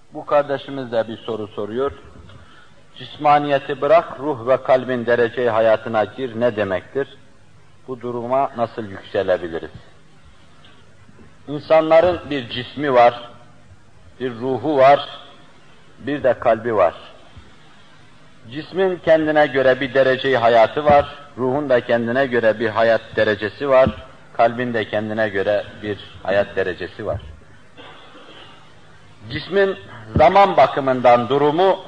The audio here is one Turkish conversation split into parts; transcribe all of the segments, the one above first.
Bu kardeşimiz de bir soru soruyor. Cismaniyeti bırak, ruh ve kalbin derece hayatına gir ne demektir? Bu duruma nasıl yükselebiliriz? İnsanların bir cismi var, bir ruhu var, bir de kalbi var. Cismin kendine göre bir derece hayatı var, ruhun da kendine göre bir hayat derecesi var, kalbin de kendine göre bir hayat derecesi var. Cismin zaman bakımından durumu,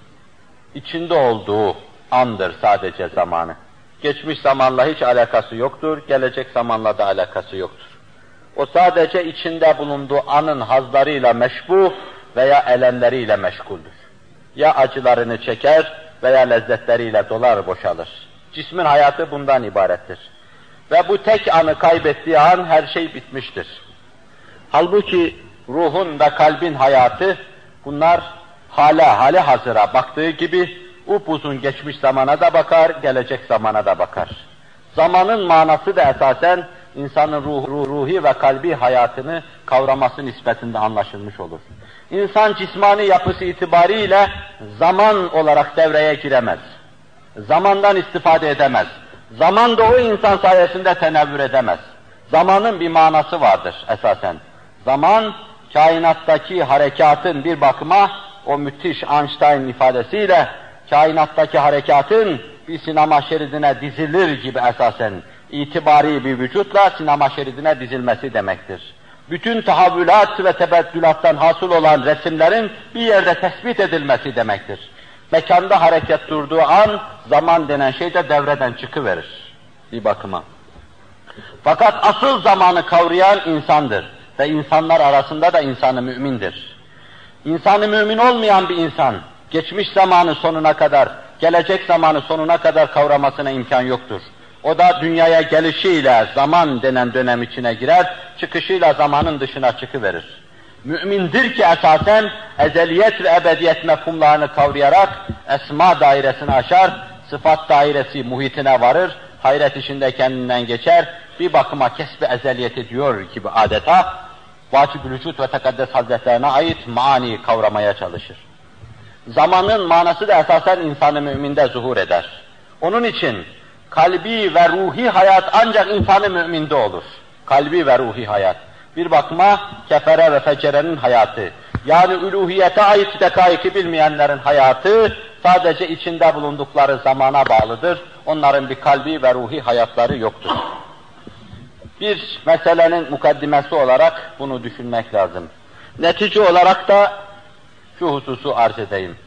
içinde olduğu andır sadece zamanı. Geçmiş zamanla hiç alakası yoktur, gelecek zamanla da alakası yoktur. O sadece içinde bulunduğu anın hazlarıyla meşbu veya elemleriyle meşguldür. Ya acılarını çeker veya lezzetleriyle dolar boşalır. Cismin hayatı bundan ibarettir. Ve bu tek anı kaybettiği an her şey bitmiştir. Halbuki ruhun ve kalbin hayatı, bunlar hali hazıra baktığı gibi upuzun geçmiş zamana da bakar, gelecek zamana da bakar. Zamanın manası da esasen insanın ruhi ve kalbi hayatını kavraması nispetinde anlaşılmış olur. İnsan cismani yapısı itibariyle zaman olarak devreye giremez. Zamandan istifade edemez. Zaman da o insan sayesinde tenevvür edemez. Zamanın bir manası vardır esasen. Zaman, kainattaki harekatın bir bakıma, o müthiş Einstein ifadesiyle, kainattaki harekatın bir sinema şeridine dizilir gibi esasen, itibari bir vücutla sinema şeridine dizilmesi demektir. Bütün tahavvülat ve tebeddülattan hasıl olan resimlerin bir yerde tespit edilmesi demektir. Mekanda hareket durduğu an, zaman denen şey de devreden çıkıverir bir bakıma. Fakat asıl zamanı kavrayan insandır ve insanlar arasında da insanı mümindir. İnsanı mümin olmayan bir insan, geçmiş zamanı sonuna kadar, gelecek zamanı sonuna kadar kavramasına imkan yoktur. O da dünyaya gelişiyle zaman denen dönem içine girer, çıkışıyla zamanın dışına çıkıverir. Mümindir ki esasen ezeliyet ve ebediyet mefhumlarını kavrayarak esma dairesini aşar, sıfat dairesi muhitine varır, hayret içinde kendinden geçer, bir bakıma kesbi ezeliyet ediyor gibi adeta, Vacib-ül Vücud ve Tekaddes Hazretlerine ait maani kavramaya çalışır. Zamanın manası da esasen insanı müminde zuhur eder. Onun için kalbi ve ruhi hayat ancak insanı müminde olur. Kalbi ve ruhi hayat. Bir bakıma kefere ve fecerenin hayatı, yani üluhiyete ait dekaiki bilmeyenlerin hayatı sadece içinde bulundukları zamana bağlıdır. Onların bir kalbi ve ruhi hayatları yoktur. Bir meselenin mukaddimesi olarak bunu düşünmek lazım. Netice olarak da şu hususu arz edeyim.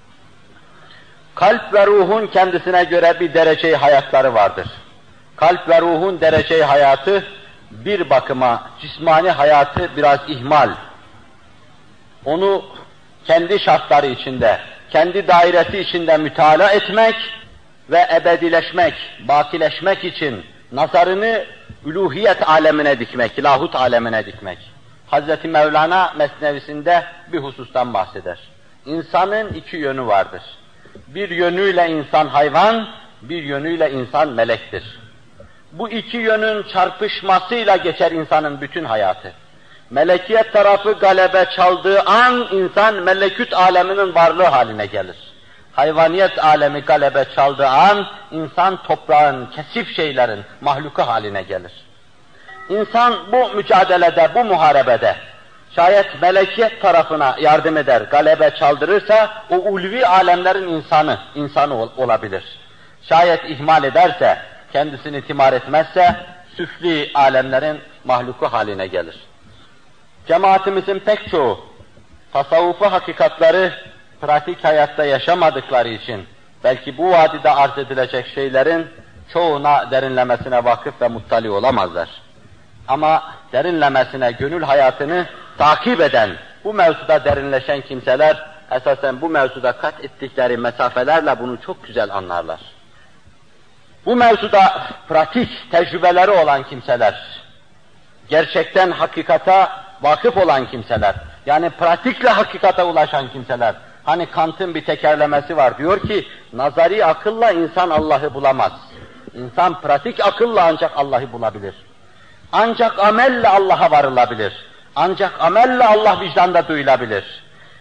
Kalp ve ruhun kendisine göre bir derece hayatları vardır. Kalp ve ruhun derece hayatı bir bakıma cismani hayatı biraz ihmal. Onu kendi şartları içinde, kendi dairesi içinde mütalaa etmek ve ebedileşmek, bakileşmek için nazarını üluhiyet alemine dikmek, lahut alemine dikmek. Hazreti Mevlana Mesnevisinde bir husustan bahseder. İnsanın iki yönü vardır. Bir yönüyle insan hayvan, bir yönüyle insan melektir. Bu iki yönün çarpışmasıyla geçer insanın bütün hayatı. Melekiyet tarafı galebe çaldığı an insan melekut aleminin varlığı haline gelir. Hayvaniyet alemi galebe çaldığı an insan toprağın, kesif şeylerin mahluku haline gelir. İnsan bu mücadelede, bu muharebede şayet melekiyet tarafına yardım eder, galebe çaldırırsa o ulvi alemlerin insanı olabilir. Şayet ihmal ederse, kendisini timar etmezse süfli alemlerin mahluku haline gelir. Cemaatimizin pek çoğu tasavvufu hakikatları pratik hayatta yaşamadıkları için belki bu vadide arz edilecek şeylerin çoğuna derinlemesine vakıf ve muttali olamazlar. Ama derinlemesine gönül hayatını takip eden, bu mevzuda derinleşen kimseler esasen bu mevzuda kat ettikleri mesafelerle bunu çok güzel anlarlar. Bu mevzuda pratik tecrübeleri olan kimseler, gerçekten hakikata vakıf olan kimseler, yani pratikle hakikate ulaşan kimseler, hani Kant'ın bir tekerlemesi var, diyor ki, nazari akılla insan Allah'ı bulamaz. İnsan pratik akılla ancak Allah'ı bulabilir. Ancak amelle Allah'a varılabilir. Ancak amelle Allah vicdanda duyulabilir.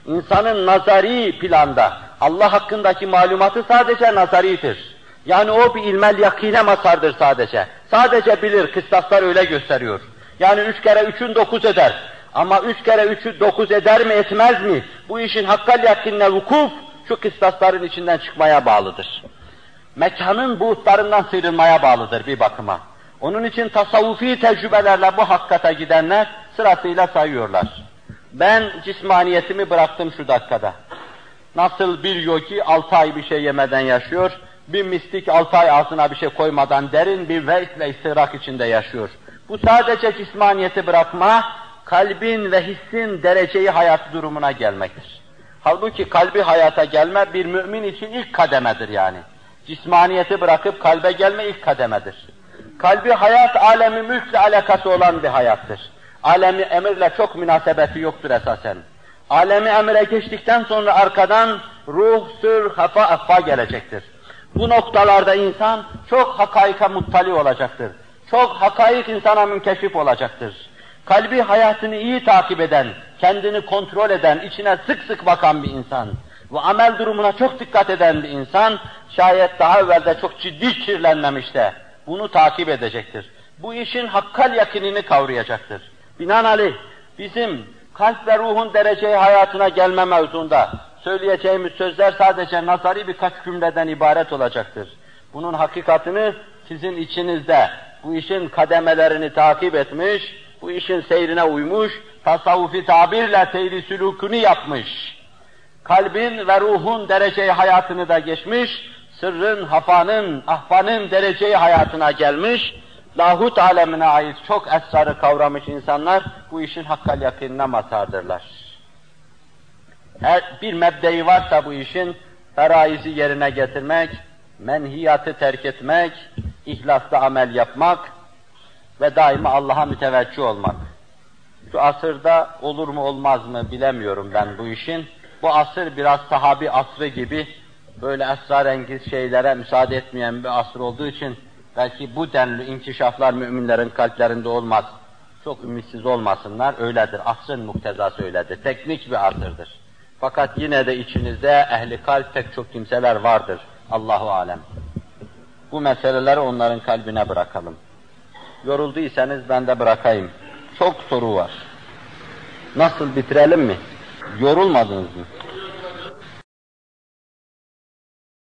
İnsanın nazari planda Allah hakkındaki malumatı sadece nazaridir. Yani o bir ilmel yakine mazhardır sadece. Sadece bilir, kıstaslar öyle gösteriyor. Yani 3 kere 3'ün 9 eder. Ama 3 kere 3'ü 9 eder mi etmez mi? Bu işin hakkal yakinine vukuf şu kıstasların içinden çıkmaya bağlıdır. Mekanın buğutlarından sıyrılmaya bağlıdır bir bakıma. Onun için tasavvufi tecrübelerle bu hakikate gidenler sırasıyla sayıyorlar. Ben cismaniyetimi bıraktım şu dakikada. Nasıl bir yogi 6 ay bir şey yemeden yaşıyor, bir mistik 6 ay ağzına bir şey koymadan derin bir veys ve istihrak içinde yaşıyor. Bu sadece cismaniyeti bırakma, kalbin ve hissin dereceyi hayat durumuna gelmektir. Halbuki kalbi hayata gelme bir mümin için ilk kademedir yani. Cismaniyeti bırakıp kalbe gelme ilk kademedir. Kalbi hayat alemi mülkle alakası olan bir hayattır. Alemi emirle çok münasebeti yoktur esasen. Alemi emire geçtikten sonra arkadan ruh, sır, hafa, affa gelecektir. Bu noktalarda insan çok hakaika muttali olacaktır. Çok hakaik insana münkeşif olacaktır. Kalbi hayatını iyi takip eden, kendini kontrol eden, içine sık sık bakan bir insan ve amel durumuna çok dikkat eden bir insan, şayet daha evvelde çok ciddi kirlenmemiş de bunu takip edecektir. Bu işin hakkal yakinini kavrayacaktır. Binaenaleyh bizim kalp ve ruhun dereceyi hayatına gelme mevzunda söyleyeceğimiz sözler sadece nazari birkaç cümleden ibaret olacaktır. Bunun hakikatini sizin içinizde bu işin kademelerini takip etmiş, bu işin seyrine uymuş, tasavvufi tabirle seyri sülûkünü yapmış, kalbin ve ruhun dereceyi hayatını da geçmiş, sırrın, hafanın, ahfanın dereceyi hayatına gelmiş, lahut alemine ait çok esrarı kavramış insanlar bu işin hakkal yakinine mazhardırlar. Her bir mebdeyi varsa bu işin feraizi yerine getirmek, menhiyatı terk etmek, ihlasla amel yapmak ve daima Allah'a müteveccih olmak. Şu asırda olur mu olmaz mı bilemiyorum ben bu işin. Bu asır biraz sahabi asrı gibi böyle esrarengiz şeylere müsaade etmeyen bir asır olduğu için belki bu denli inkişaflar müminlerin kalplerinde olmaz. Çok ümitsiz olmasınlar, öyledir. Asrın muktezası öyledir. Teknik bir asırdır. Fakat yine de içinizde ehli kalp pek çok kimseler vardır. Allahu alem. Bu meseleleri onların kalbine bırakalım. Yorulduysanız ben de bırakayım. Çok soru var. Nasıl bitirelim mi? Yorulmadınız mı?